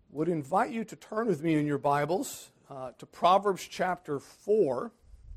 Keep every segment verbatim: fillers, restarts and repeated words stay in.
Would invite you to turn with me in your Bibles uh, to Proverbs chapter four.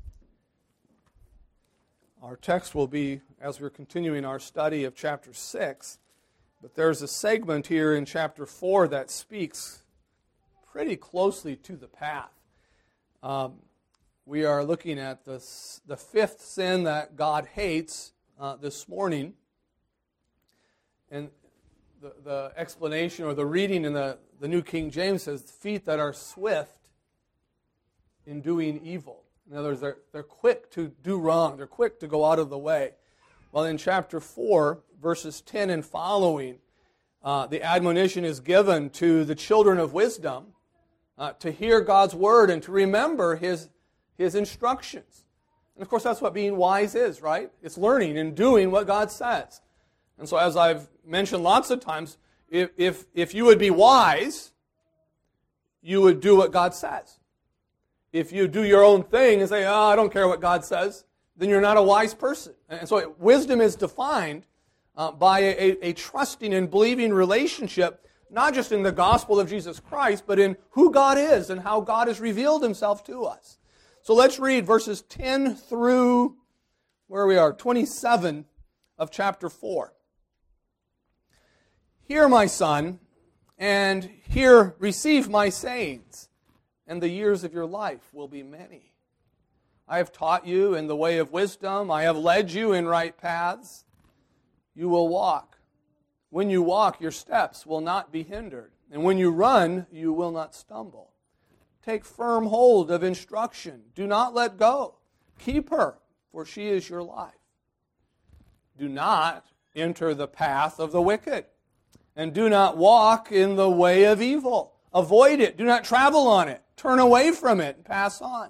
Our text will be, as we're continuing our study of chapter six, but there's a segment here in chapter four that speaks pretty closely to the path. Um, we are looking at the, the fifth sin that God hates uh, this morning, and the, the explanation or the reading in the The New King James says, feet that are swift in doing evil. In other words, they're, they're quick to do wrong. They're quick to go out of the way. Well, in chapter four, verses ten and following, uh, the admonition is given to the children of wisdom uh, to hear God's word and to remember His, His instructions. And of course, that's what being wise is, right? It's learning and doing what God says. And so as I've mentioned lots of times, If, if, if you would be wise, you would do what God says. If you do your own thing and say, oh, I don't care what God says, then you're not a wise person. And so wisdom is defined uh, by a, a trusting and believing relationship, not just in the gospel of Jesus Christ, but in who God is and how God has revealed Himself to us. So let's read verses ten through, where we are, twenty-seven of chapter four. Hear, my son, and hear, receive my sayings, and the years of your life will be many. I have taught you in the way of wisdom. I have led you in right paths. You will walk. When you walk, your steps will not be hindered, and when you run, you will not stumble. Take firm hold of instruction. Do not let go. Keep her, for she is your life. Do not enter the path of the wicked, and do not walk in the way of evil. Avoid it. Do not travel on it. Turn away from it and pass on.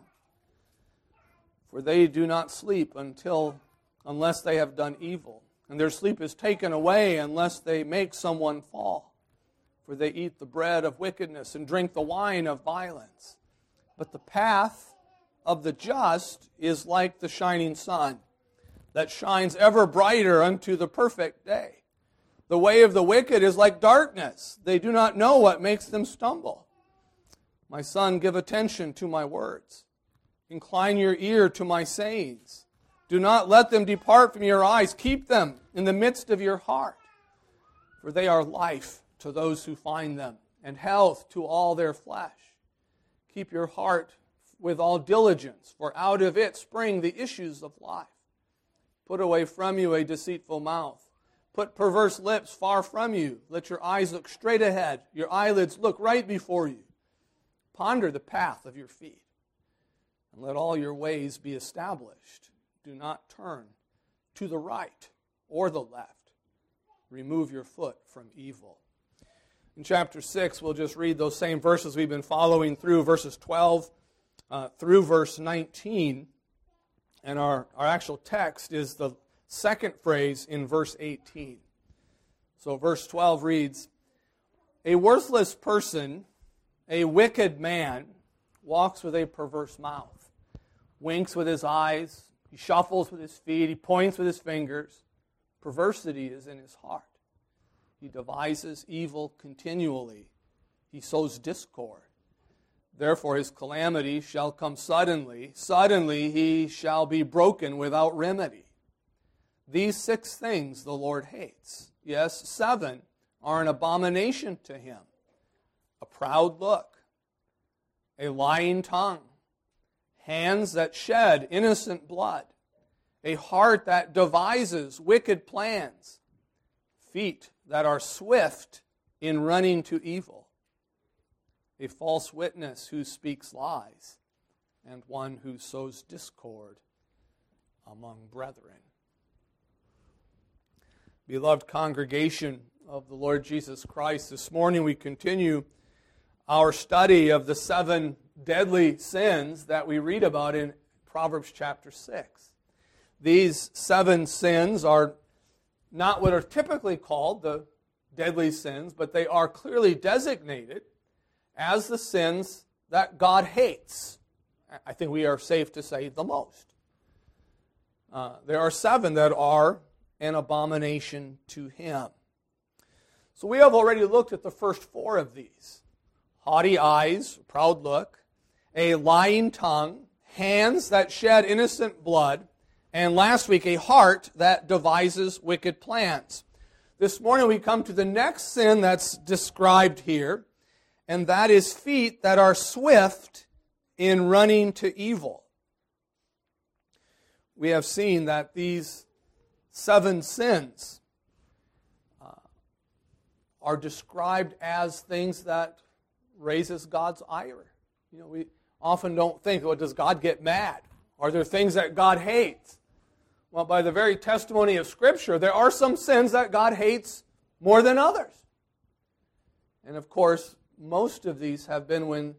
For they do not sleep until, unless they have done evil, and their sleep is taken away unless they make someone fall. For they eat the bread of wickedness and drink the wine of violence. But the path of the just is like the shining sun, that shines ever brighter unto the perfect day. The way of the wicked is like darkness. They do not know what makes them stumble. My son, give attention to my words. Incline your ear to my sayings. Do not let them depart from your eyes. Keep them in the midst of your heart. For they are life to those who find them, and health to all their flesh. Keep your heart with all diligence, for out of it spring the issues of life. Put away from you a deceitful mouth. Put perverse lips far from you. Let your eyes look straight ahead. Your eyelids look right before you. Ponder the path of your feet, and let all your ways be established. Do not turn to the right or the left. Remove your foot from evil. In chapter six, we'll just read those same verses we've been following through, verses twelve uh, through verse nineteen. And our, our actual text is the second phrase in verse eighteen. So verse twelve reads, a worthless person, a wicked man, walks with a perverse mouth, winks with his eyes, he shuffles with his feet, he points with his fingers. Perversity is in his heart. He devises evil continually. He sows discord. Therefore his calamity shall come suddenly. Suddenly he shall be broken without remedy. These six things the Lord hates. Yes, seven are an abomination to Him. A proud look, a lying tongue, hands that shed innocent blood, a heart that devises wicked plans, feet that are swift in running to evil, a false witness who speaks lies, and one who sows discord among brethren. Beloved congregation of the Lord Jesus Christ, this morning we continue our study of the seven deadly sins that we read about in Proverbs chapter six. These seven sins are not what are typically called the deadly sins, but they are clearly designated as the sins that God hates. I think we are safe to say the most. Uh, there are seven that are an abomination to Him. So we have already looked at the first four of these. haughty eyes, proud look, a lying tongue, hands that shed innocent blood, and last week, a heart that devises wicked plans. This morning we come to the next sin that's described here, and that is feet that are swift in running to evil. We have seen that these seven sins uh, are described as things that raises God's ire. You know, we often don't think, well, does God get mad? Are there things that God hates? Well, by the very testimony of Scripture, there are some sins that God hates more than others. And of course, most of these have been when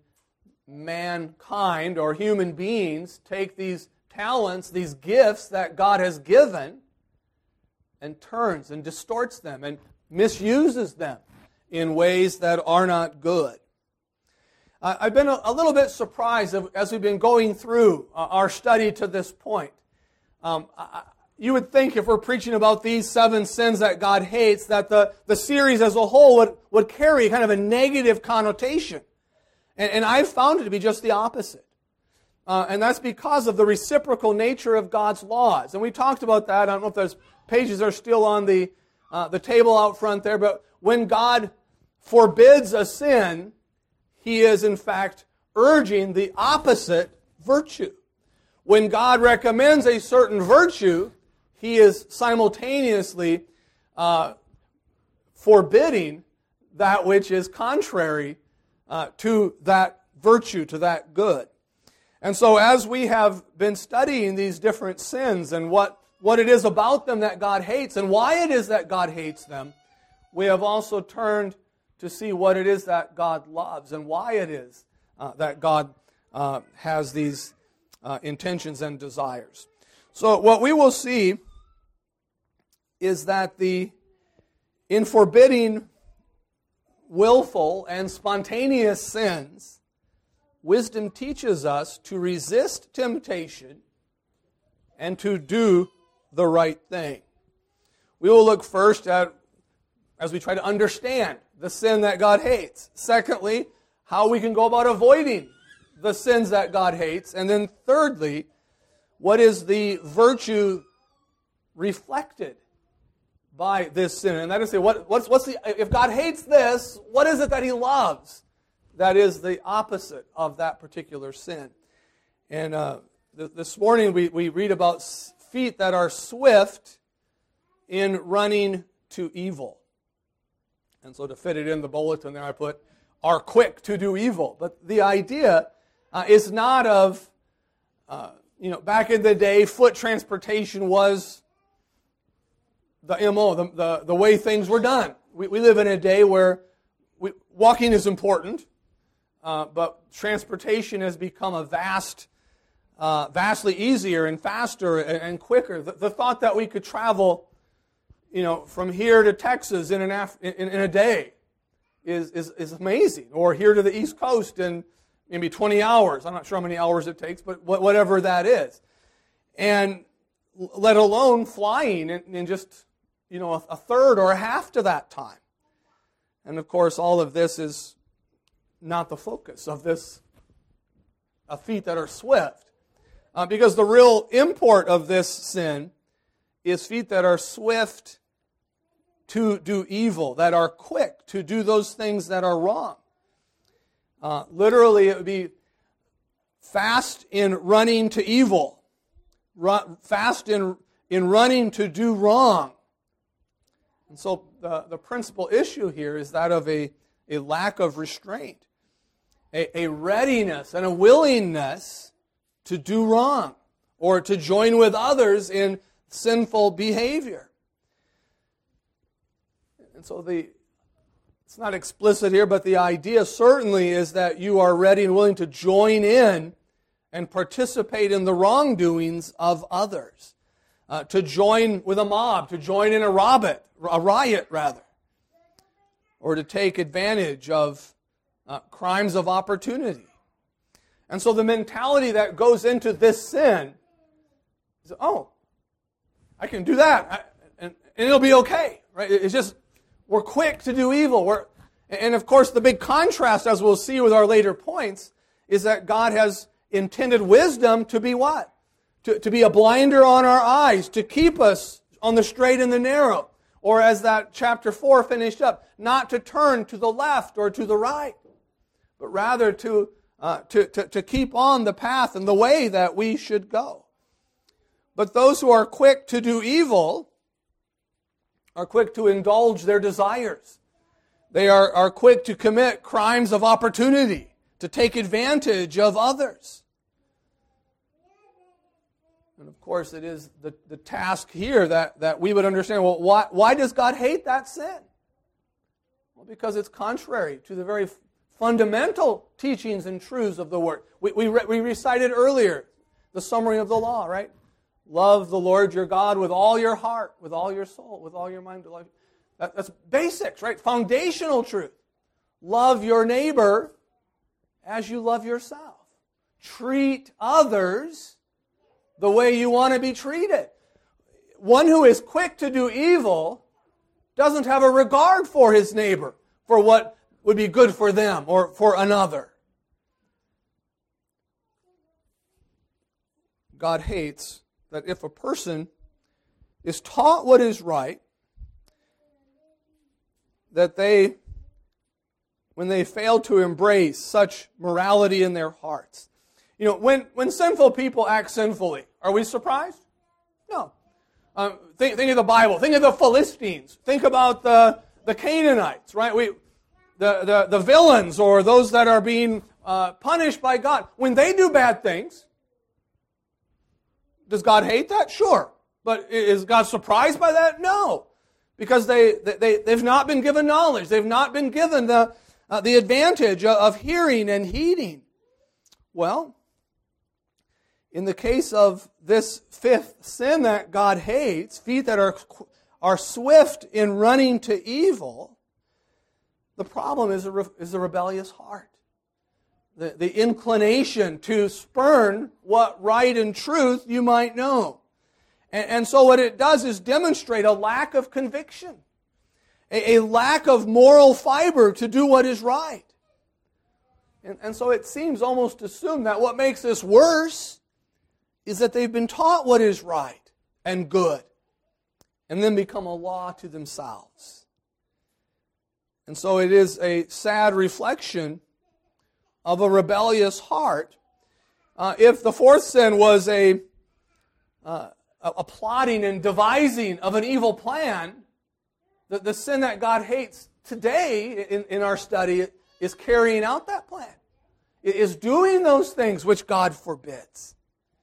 mankind or human beings take these talents, these gifts that God has given, and turns and distorts them and misuses them in ways that are not good. I've been a little bit surprised as we've been going through our study to this point. Um, you would think if we're preaching about these seven sins that God hates, that the, the series as a whole would, would carry kind of a negative connotation. And, and I've found it to be just the opposite. Uh, and that's because of the reciprocal nature of God's laws. And we talked about that. I don't know if those pages are still on the, uh, the table out front there, but when God forbids a sin, He is in fact urging the opposite virtue. When God recommends a certain virtue, He is simultaneously uh, forbidding that which is contrary uh, to that virtue, to that good. And so as we have been studying these different sins and what, what it is about them that God hates and why it is that God hates them, we have also turned to see what it is that God loves and why it is uh, that God uh, has these uh, intentions and desires. So what we will see is that the in forbidding willful and spontaneous sins, wisdom teaches us to resist temptation and to do the right thing. We will look first at, as we try to understand the sin that God hates. Secondly, how we can go about avoiding the sins that God hates. And then thirdly, what is the virtue reflected by this sin? And that is, what, what's, what's the, if God hates this, what is it that He loves that is the opposite of that particular sin? And uh, th- this morning we, we read about feet that are swift in running to evil. And so to fit it in the bulletin there, I put, are quick to do evil. But the idea uh, is not of, uh, you know, back in the day, foot transportation was the M O, the, the, the way things were done. We, we live in a day where we, walking is important, uh, but transportation has become a vast, uh, vastly easier and faster and, and quicker. The, the thought that we could travel, you know, from here to Texas in an af- in, in a day is, is is amazing. Or here to the East Coast in maybe twenty hours. I'm not sure how many hours it takes, but whatever that is. And let alone flying in, in just, you know, a, a third or a half to that time. And of course, all of this is not the focus of this, of feet that are swift. Uh, because the real import of this sin is feet that are swift to do evil, that are quick to do those things that are wrong. Uh, literally, it would be fast in running to evil, run, fast in, in running to do wrong. And so the, the principal issue here is that of a, a lack of restraint, a, a readiness and a willingness to do wrong or to join with others in sinful behavior. And so the it's not explicit here, but the idea certainly is that you are ready and willing to join in and participate in the wrongdoings of others. Uh, to join with a mob, to join in a riot, a riot rather, or to take advantage of uh, crimes of opportunity. And so the mentality that goes into this sin is, oh, I can do that, I, and, and it'll be okay, right? It's just, we're quick to do evil. We're, And of course, the big contrast, as we'll see with our later points, is that God has intended wisdom to be what? To, to be a blinder on our eyes, to keep us on the straight and the narrow. Or as that chapter four finished up, not to turn to the left or to the right, but rather to, uh, to, to, to keep on the path and the way that we should go. But those who are quick to do evil are quick to indulge their desires. They are, are quick to commit crimes of opportunity, to take advantage of others. And of course, it is the, the task here that, that we would understand, well, why, why does God hate that sin? Well, because it's contrary to the very fundamental teachings and truths of the Word. We, we, we recited earlier the summary of the law, right? Love the Lord your God with all your heart, with all your soul, with all your mind. That, that's basics, right? Foundational truth. Love your neighbor as you love yourself. Treat others the way you want to be treated. One who is quick to do evil doesn't have a regard for his neighbor, for what would be good for them or for another. God hates that if a person is taught what is right, that they, when they fail to embrace such morality in their hearts. You know, when, when sinful people act sinfully, are we surprised? No. Um, think, think of the Bible. Think of the Philistines. Think about the, the Canaanites, right? We, the, the, the villains or those that are being uh, punished by God. When they do bad things, does God hate that? Sure. But is God surprised by that? No. Because they, they, they've not been given knowledge. They've not been given the, uh, the advantage of hearing and heeding. Well, in the case of this fifth sin that God hates, feet that are, are swift in running to evil, the problem is a, is a rebellious heart. The, the inclination to spurn what right and truth you might know. And, and so what it does is demonstrate a lack of conviction, a, a lack of moral fiber to do what is right. And, and so it seems almost assumed that what makes this worse is that they've been taught what is right and good, and then become a law to themselves. And so it is a sad reflection of a rebellious heart. Uh, if the fourth sin was a, uh, a plotting and devising of an evil plan, the, the sin that God hates today in, in our study is carrying out that plan. It is doing those things which God forbids.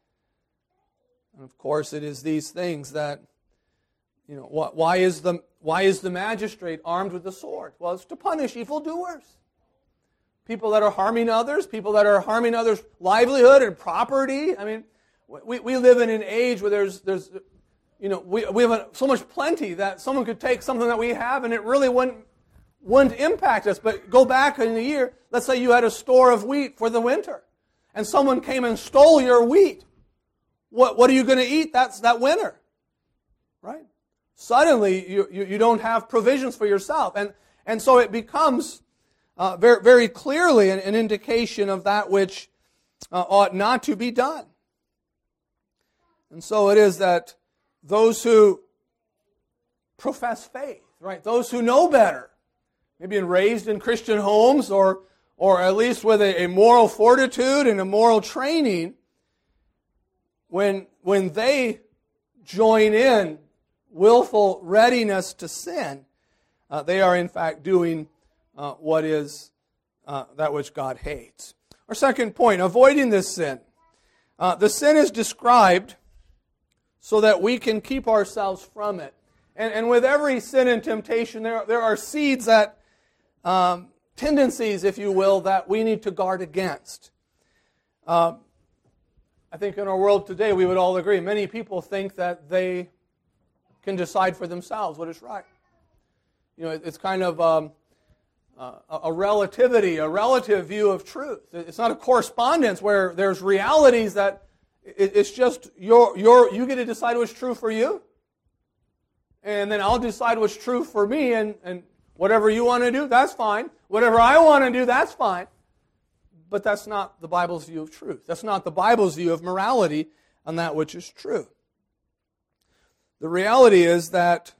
And of course, it is these things that, you know, why is the, why is the magistrate armed with the sword? Well, it's to punish evildoers. People that are harming others, people that are harming others' livelihood and property. I mean, we, we live in an age where there's, there's you know, we, we have so much plenty that someone could take something that we have and it really wouldn't, wouldn't impact us. But go back in the year, let's say you had a store of wheat for the winter and someone came and stole your wheat. What, what are you going to eat That's that winter? Right? Suddenly, you, you, you don't have provisions for yourself. And, and so it becomes Uh, very, very clearly an, an indication of that which uh, ought not to be done. And so it is that those who profess faith, right, those who know better, maybe been raised in Christian homes or, or at least with a, a moral fortitude and a moral training, when, when they join in willful readiness to sin, uh, they are in fact doing Uh, what is uh, that which God hates. Our second point, avoiding this sin. Uh, the sin is described so that we can keep ourselves from it. And, and with every sin and temptation, there, there are seeds that, um, tendencies, if you will, that we need to guard against. Uh, I think in our world today, we would all agree, many people think that they can decide for themselves what is right. You know, it's kind of Um, Uh, a relativity, a relative view of truth. It's not a correspondence where there's realities that it's just your your you get to decide what's true for you, and then I'll decide what's true for me, and, and Whatever you want to do, that's fine. Whatever I want to do, that's fine. But that's not the Bible's view of truth. That's not the Bible's view of morality on that which is true. The reality is that,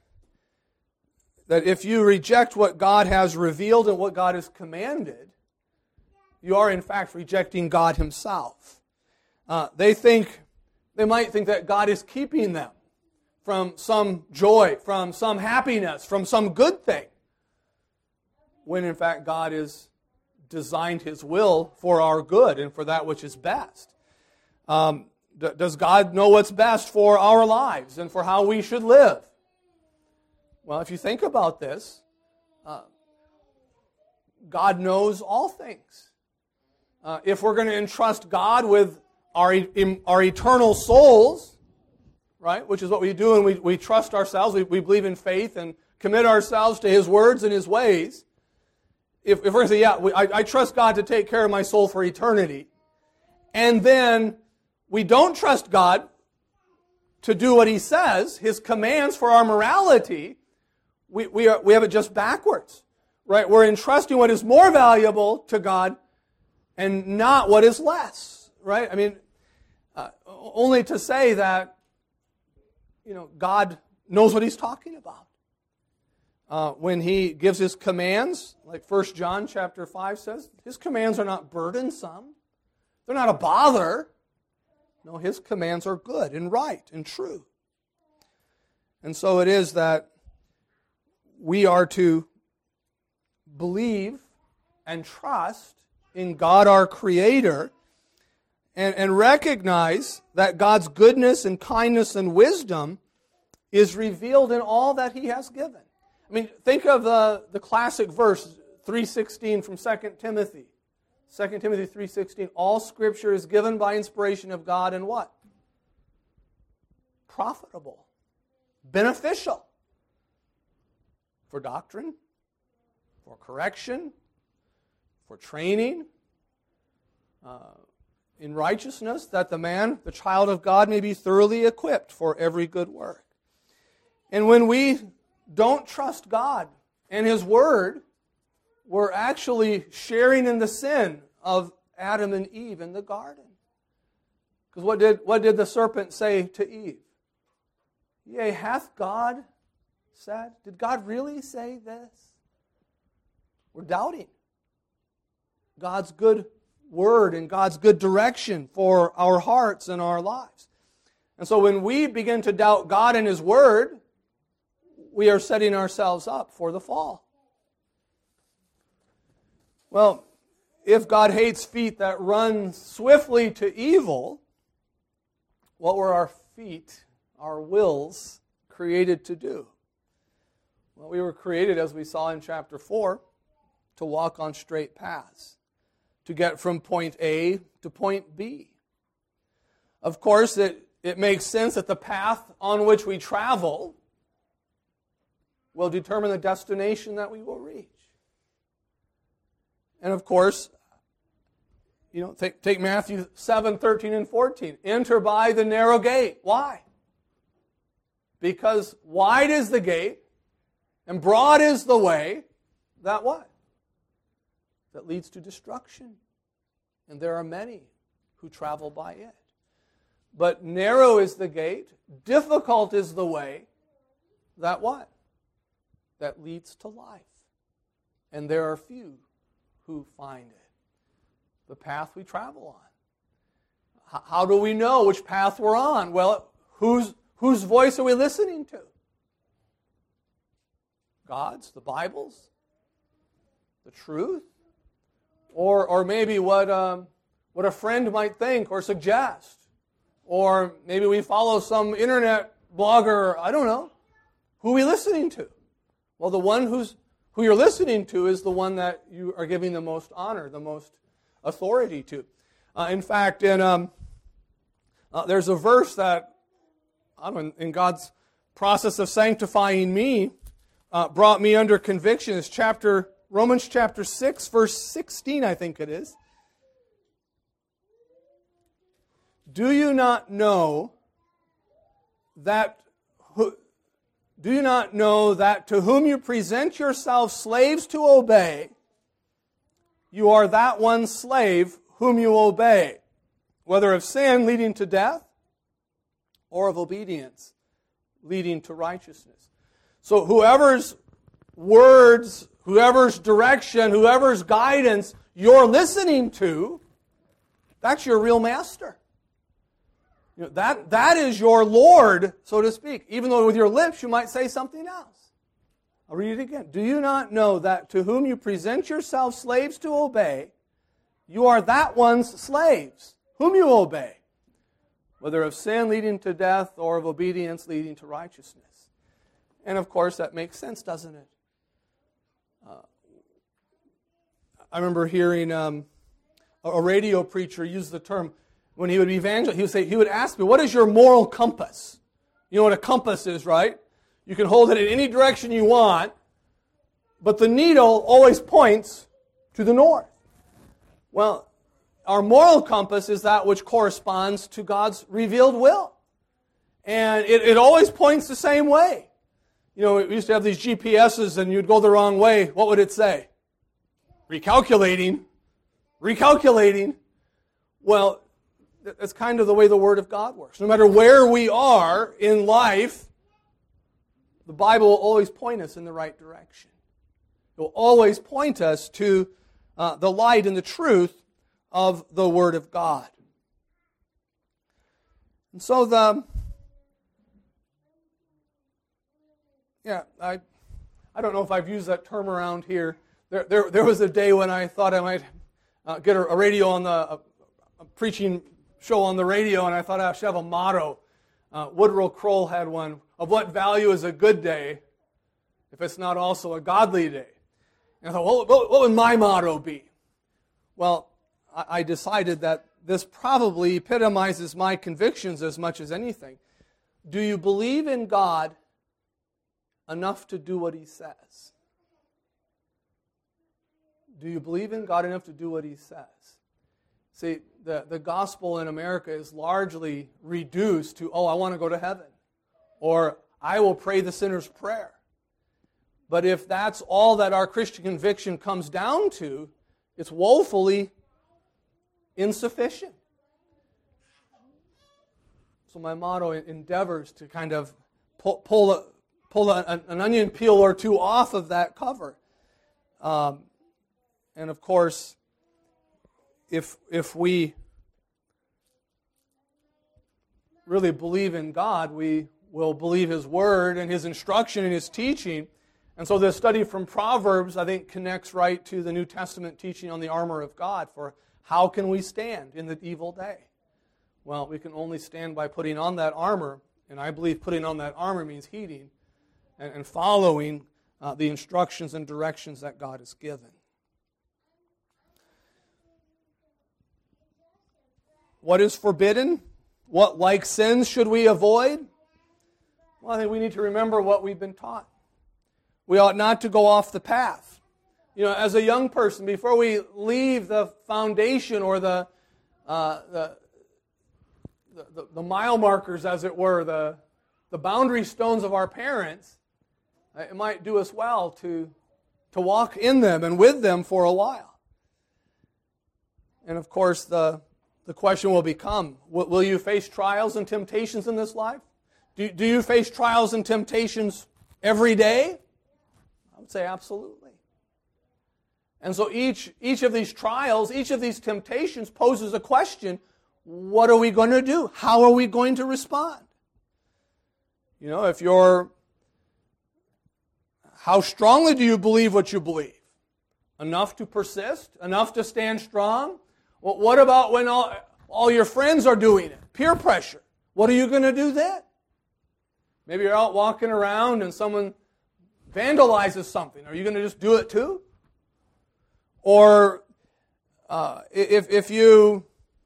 that if you reject what God has revealed and what God has commanded, you are in fact rejecting God Himself. Uh, they think, they might think that God is keeping them from some joy, from some happiness, from some good thing, when in fact God has designed His will for our good and for that which is best. Um, d- does God know what's best for our lives and for how we should live? Well, if you think about this, uh, God knows all things. Uh, if we're going to entrust God with our, e- our eternal souls, right, which is what we do, and we, we trust ourselves, we, we believe in faith and commit ourselves to His words and His ways. If, if we're going to say, yeah, we, I, I trust God to take care of my soul for eternity, and then we don't trust God to do what He says, His commands for our morality, we, we, are, we have it just backwards, right? We're entrusting what is more valuable to God and not what is less, right? I mean, uh, only to say that, you know, God knows what He's talking about. Uh, when He gives His commands, like First John chapter five says, His commands are not burdensome. They're not a bother. No, His commands are good and right and true. And so it is that we are to believe and trust in God our Creator and, and recognize that God's goodness and kindness and wisdom is revealed in all that He has given. I mean, think of the, the classic verse, three sixteen from Second Timothy. Second Timothy three sixteen, all Scripture is given by inspiration of God and what? Profitable. Beneficial. For doctrine, for correction, for training, uh, in righteousness, that the man, the child of God, may be thoroughly equipped for every good work. And when we don't trust God and His Word, we're actually sharing in the sin of Adam and Eve in the garden. Because what did, what did the serpent say to Eve? Yea, hath God said? Did God really say this? We're doubting God's good word and God's good direction for our hearts and our lives. And so when we begin to doubt God and His Word, we are setting ourselves up for the fall. Well, if God hates feet that run swiftly to evil, what were our feet, our wills, created to do? Well, we were created, as we saw in chapter four, to walk on straight paths, to get from point A to point B. Of course, it, it makes sense that the path on which we travel will determine the destination that we will reach. And of course, you know, take, take Matthew seven, thirteen, and fourteen. Enter by the narrow gate. Why? Because wide is the gate, and broad is the way, that what? That leads to destruction. And there are many who travel by it. But narrow is the gate, difficult is the way, that what? That leads to life. And there are few who find it. The path we travel on. How do we know which path we're on? Well, whose, whose voice are we listening to? God's, the Bible's, the truth? Or, or maybe what, um, what a friend might think or suggest. Or maybe we follow some internet blogger, I don't know. Who are we listening to? Well, the one who's, who you're listening to is the one that you are giving the most honor, the most authority to. Uh, in fact, in um, uh, there's a verse that, I don't know, in God's process of sanctifying me, uh, brought me under conviction. It's chapter Romans chapter six, verse sixteen, I think it is. Do you not know that who, Do you not know that to whom you present yourselves slaves to obey, you are that one slave whom you obey, whether of sin leading to death or of obedience leading to righteousness? So whoever's words, whoever's direction, whoever's guidance you're listening to, that's your real master. You know, that, that is your Lord, so to speak, even though with your lips you might say something else. I'll read it again. Do you not know that to whom you present yourselves slaves to obey, you are that one's slaves, whom you obey, whether of sin leading to death or of obedience leading to righteousness? And of course that makes sense, doesn't it? Uh, I remember hearing um, a radio preacher use the term, when he would evangelize, he would say, he would ask me, what is your moral compass? You know what a compass is, right? You can hold it in any direction you want, but the needle always points to the north. Well, our moral compass is that which corresponds to God's revealed will. And it, it always points the same way. You know, we used to have these G P S's and you'd go the wrong way. What would it say? Recalculating. Recalculating. Well, that's kind of the way the Word of God works. No matter where we are in life, the Bible will always point us in the right direction. It will always point us to uh, the light and the truth of the Word of God. And so the, yeah, I, I don't know if I've used that term around here. There, there, there was a day when I thought I might uh, get a, a radio on the a, a preaching show on the radio, and I thought I should have a motto. Uh, Woodrow Kroll had one, of what value is a good day if it's not also a godly day? And I thought, well, what, what would my motto be? Well, I, I decided that this probably epitomizes my convictions as much as anything. Do you believe in God enough to do what He says? Do you believe in God enough to do what He says? See, the, the gospel in America is largely reduced to, oh, I want to go to heaven. Or, I will pray the sinner's prayer. But if that's all that our Christian conviction comes down to, it's woefully insufficient. So my motto endeavors to kind of pull, pull, a, pull a, an onion peel or two off of that cover. Um, and of course, If if we really believe in God, we will believe His Word and His instruction and His teaching. And so this study from Proverbs, I think, connects right to the New Testament teaching on the armor of God for how can we stand in the evil day? Well, we can only stand by putting on that armor, and I believe putting on that armor means heeding and, and following uh, the instructions and directions that God has given. What is forbidden? What like sins should we avoid? Well, I think we need to remember what we've been taught. We ought not to go off the path. You know, as a young person, before we leave the foundation or the uh, the, the the mile markers, as it were, the the boundary stones of our parents, it might do us well to to walk in them and with them for a while. And of course, the The question will become, will you face trials and temptations in this life? Do, do you face trials and temptations every day? I would say absolutely. And so each, each of these trials, each of these temptations poses a question, what are we going to do? How are we going to respond? You know, if you're, how strongly do you believe what you believe? Enough to persist? Enough to stand strong? Well, what about when all, all your friends are doing it? Peer pressure. What are you going to do then? Maybe you're out walking around and someone vandalizes something. Are you going to just do it too? Or uh, if, if you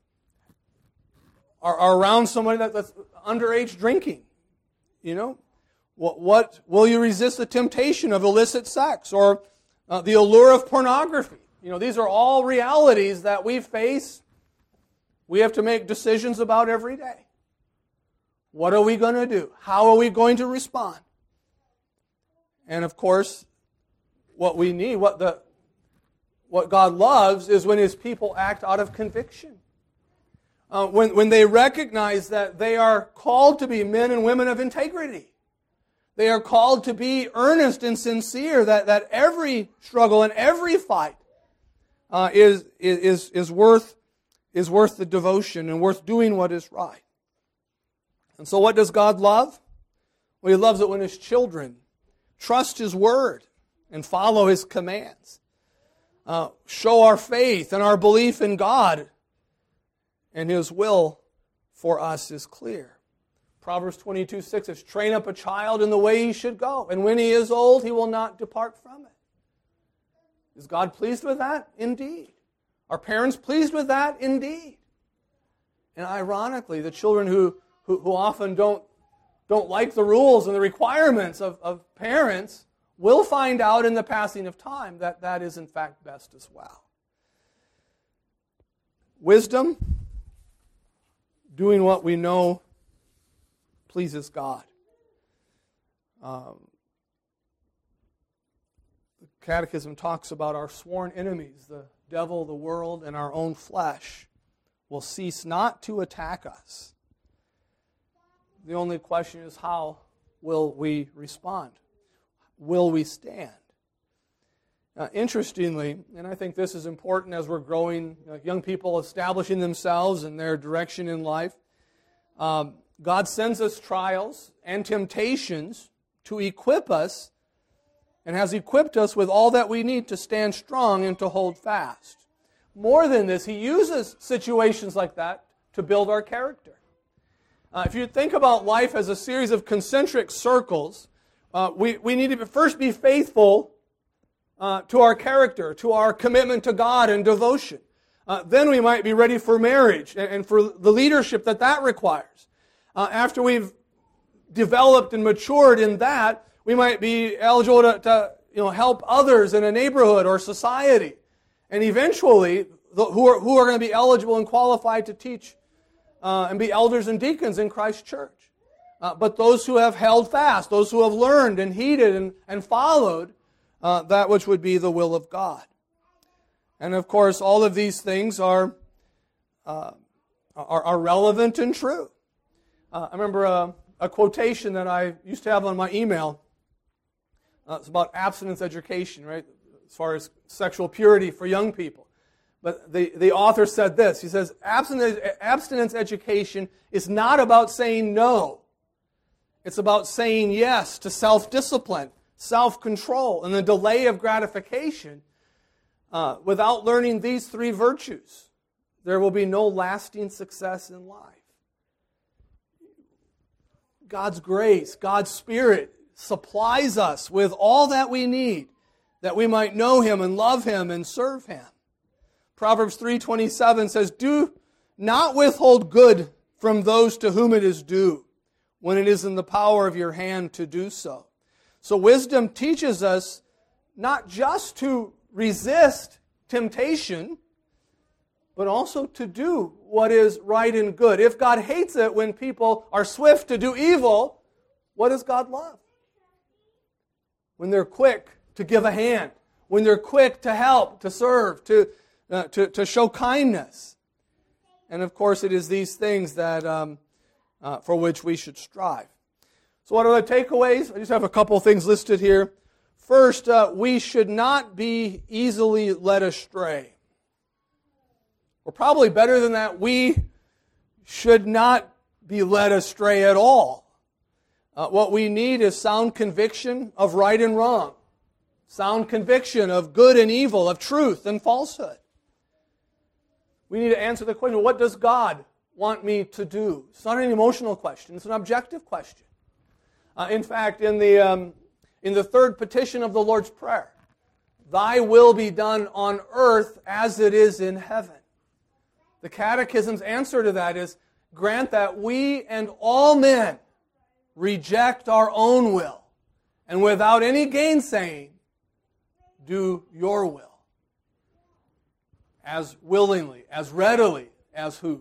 are, are around somebody that, that's underage drinking, you know, what, what will you resist the temptation of illicit sex or uh, the allure of pornography? You know, these are all realities that we face, we have to make decisions about every day. What are we going to do? How are we going to respond? And of course, what we need, what the what God loves is when His people act out of conviction. Uh, when, when they recognize that they are called to be men and women of integrity. They are called to be earnest and sincere, that, that every struggle and every fight uh, is, is, is, worth, is worth the devotion and worth doing what is right. And so what does God love? Well, He loves it when His children trust His Word and follow His commands. Uh, show our faith and our belief in God, and His will for us is clear. Proverbs twenty-two six says, train up a child in the way he should go, and when he is old, he will not depart from it. Is God pleased with that? Indeed. Are parents pleased with that? Indeed. And ironically, the children who, who, who often don't, don't like the rules and the requirements of, of parents will find out in the passing of time that that is in fact best as well. Wisdom, doing what we know pleases God. Um, the Catechism talks about our sworn enemies, the devil, the world, and our own flesh, will cease not to attack us. The only question is, how will we respond? Will we stand? Uh, interestingly, and I think this is important as we're growing, uh, young people establishing themselves and their direction in life, um, God sends us trials and temptations to equip us, and has equipped us with all that we need to stand strong and to hold fast. More than this, He uses situations like that to build our character. Uh, if you think about life as a series of concentric circles, uh, we, we need to first be faithful Uh, to our character, to our commitment to God and devotion. Uh, then we might be ready for marriage and, and for the leadership that that requires. Uh, after we've developed and matured in that, we might be eligible to, to you know, help others in a neighborhood or society. And eventually, the, who are, who are going to be eligible and qualified to teach uh, and be elders and deacons in Christ's church. Uh, but those who have held fast, those who have learned and heeded and, and followed Uh, that which would be the will of God. And of course, all of these things are uh, are, are relevant and true. Uh, I remember a, a quotation that I used to have on my email. Uh, it's about abstinence education, right? As far as sexual purity for young people. But the, the author said this. He says, abstinence, abstinence education is not about saying no. It's about saying yes to self-discipline, self-control, and the delay of gratification. Uh, without learning these three virtues, there will be no lasting success in life. God's grace, God's Spirit supplies us with all that we need, that we might know Him and love Him and serve Him. Proverbs three twenty-seven says, do not withhold good from those to whom it is due, when it is in the power of your hand to do so. So wisdom teaches us not just to resist temptation, but also to do what is right and good. If God hates it when people are swift to do evil, what does God love? When they're quick to give a hand, when they're quick to help, to serve, to, uh, to, to show kindness. And of course, it is these things that um, uh, for which we should strive. So what are the takeaways? I just have a couple of things listed here. First, uh, we should not be easily led astray. Or probably better than that, we should not be led astray at all. Uh, what we need is sound conviction of right and wrong. Sound conviction of good and evil, of truth and falsehood. We need to answer the question, what does God want me to do? It's not an emotional question, it's an objective question. Uh, in fact, in the, um, in the third petition of the Lord's Prayer, Thy will be done on earth as it is in heaven. The Catechism's answer to that is, grant that we and all men reject our own will, and without any gainsaying, do your will. As willingly, as readily as who?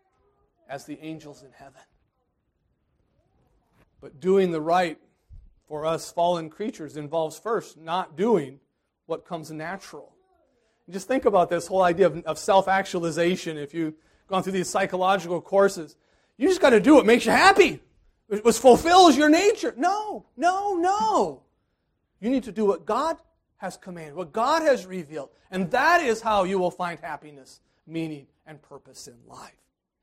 As the angels in heaven. But doing the right for us fallen creatures involves first not doing what comes natural. Just think about this whole idea of, of self-actualization. If you've gone through these psychological courses, you just got to do what makes you happy. What fulfills your nature. No, no, no. You need to do what God has commanded, what God has revealed. And that is how you will find happiness, meaning, and purpose in life.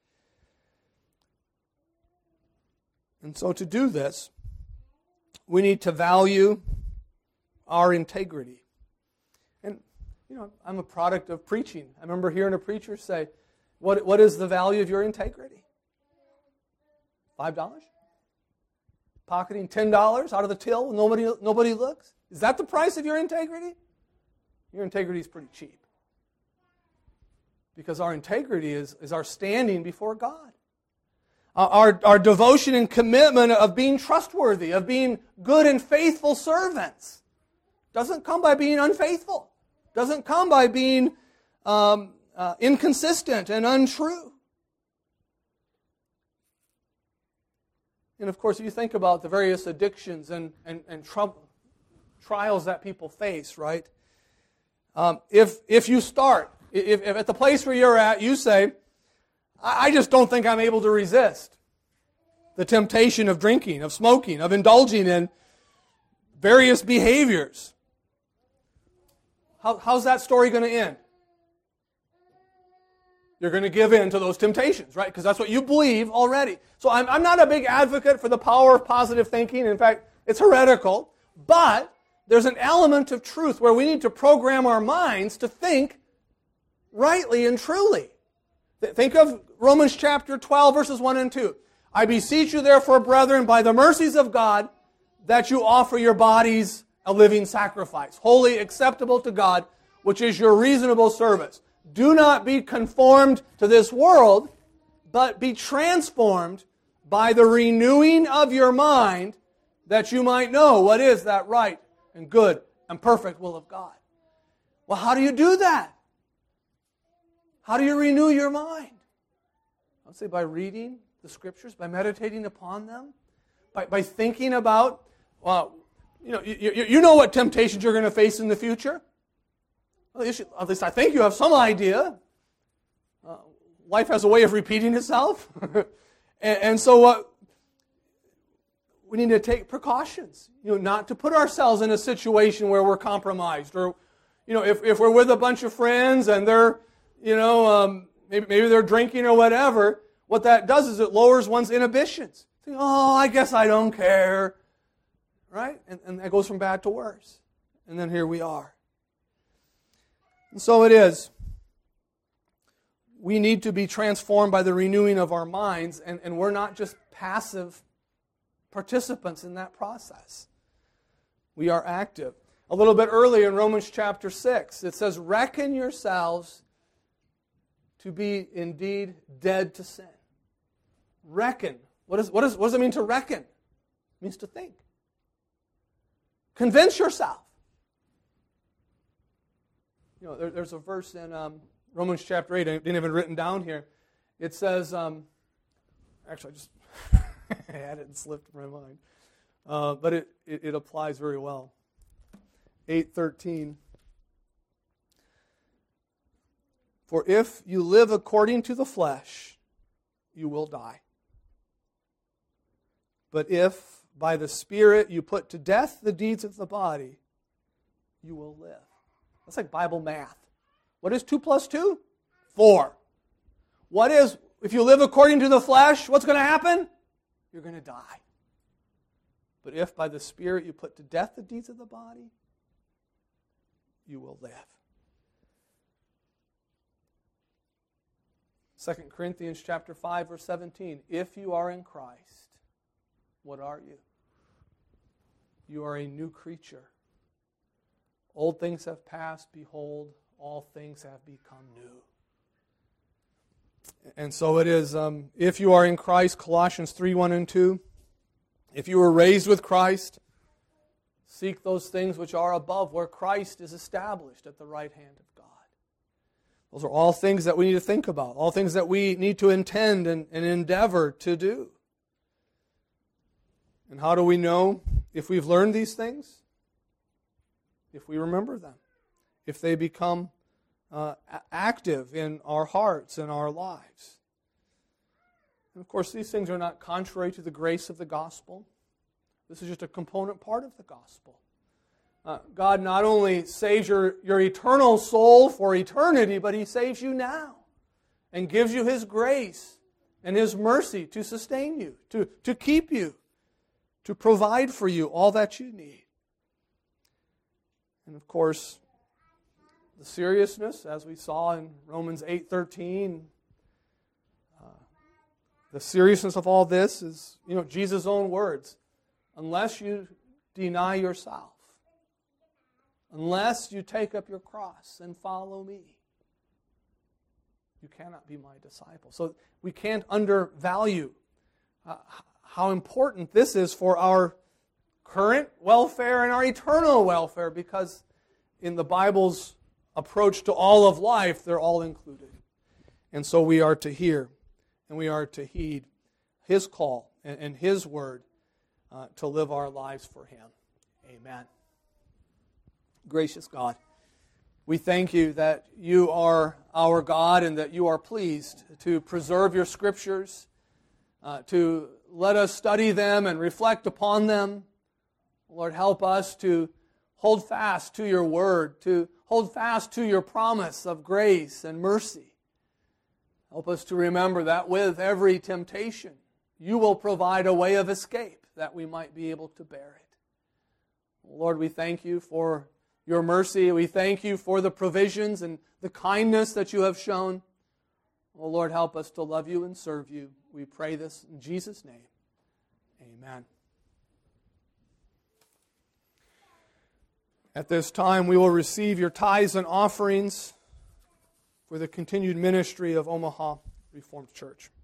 And so to do this, we need to value our integrity. And, you know, I'm a product of preaching. I remember hearing a preacher say, what, what is the value of your integrity? Five dollars? Pocketing ten dollars out of the till, nobody, nobody looks? Is that the price of your integrity? Your integrity is pretty cheap. Because our integrity is, is our standing before God. Our, our devotion and commitment of being trustworthy, of being good and faithful servants. Doesn't come by being unfaithful. Doesn't come by being um, uh, inconsistent and untrue. And of course, if you think about the various addictions and, and, and trouble, trials that people face, right? Um, if, if you start, if, if at the place where you're at, you say, I just don't think I'm able to resist the temptation of drinking, of smoking, of indulging in various behaviors. How, how's that story going to end? You're going to give in to those temptations, right? Because that's what you believe already. So I'm, I'm not a big advocate for the power of positive thinking. In fact, it's heretical. But there's an element of truth where we need to program our minds to think rightly and truly. Think of Romans chapter twelve, verses one and two. I beseech you, therefore, brethren, by the mercies of God, that you offer your bodies a living sacrifice, wholly acceptable to God, which is your reasonable service. Do not be conformed to this world, but be transformed by the renewing of your mind, that you might know what is that right and good and perfect will of God. Well, how do you do that? How do you renew your mind? I would say by reading the Scriptures, by meditating upon them, by, by thinking about, well, you know, you, you, you know what temptations you're going to face in the future. Well, you should, at least I think you have some idea. Uh, life has a way of repeating itself. and, and so uh, we need to take precautions, you know, not to put ourselves in a situation where we're compromised. Or, you know, if, if we're with a bunch of friends and they're, you know, um, maybe, maybe they're drinking or whatever, what that does is it lowers one's inhibitions. Think, oh, I guess I don't care. Right? And, and that goes from bad to worse. And then here we are. And so it is. We need to be transformed by the renewing of our minds, and, and we're not just passive participants in that process. We are active. A little bit earlier in Romans chapter six, it says, reckon yourselves to be indeed dead to sin. Reckon. What, is, what, is, what does it mean to reckon? It means to think. Convince yourself. You know, there, there's a verse in um, Romans chapter eight, I didn't have it written down here. It says, um, actually I just had it and slipped from my mind. Uh, but it, it, it applies very well. eight thirteen. For if you live according to the flesh, you will die. But if by the Spirit you put to death the deeds of the body, you will live. That's like Bible math. What is two plus two? Four. What is, if you live according to the flesh, what's going to happen? You're going to die. But if by the Spirit you put to death the deeds of the body, you will live. Second Corinthians chapter five, verse seventeen. If you are in Christ, what are you? You are a new creature. Old things have passed, behold, all things have become new. And so it is, um, if you are in Christ, Colossians three, one and two, if you were raised with Christ, seek those things which are above, where Christ is established at the right hand of God. Those are all things that we need to think about, all things that we need to intend and, and endeavor to do. And how do we know if we've learned these things, if we remember them, if they become uh, active in our hearts and our lives. And of course, these things are not contrary to the grace of the gospel. This is just a component part of the gospel. Uh, God not only saves your, your eternal soul for eternity, but He saves you now and gives you His grace and His mercy to sustain you, to, to keep you, to provide for you all that you need. And of course, the seriousness, as we saw in Romans eight thirteen, uh, the seriousness of all this is, you know, Jesus' own words. Unless you deny yourself, unless you take up your cross and follow me, you cannot be my disciple. So we can't undervalue uh, how important this is for our current welfare and our eternal welfare, because in the Bible's approach to all of life, they're all included. And so we are to hear and we are to heed His call and, and His word uh, to live our lives for Him. Amen. Gracious God, we thank You that You are our God and that You are pleased to preserve Your Scriptures, uh, to let us study them and reflect upon them. Lord, help us to hold fast to Your word, to hold fast to Your promise of grace and mercy. Help us to remember that with every temptation, You will provide a way of escape that we might be able to bear it. Lord, we thank You for Your mercy. We thank You for the provisions and the kindness that You have shown. Oh, Lord, help us to love You and serve You. We pray this in Jesus' name. Amen. At this time, we will receive your tithes and offerings for the continued ministry of Omaha Reformed Church.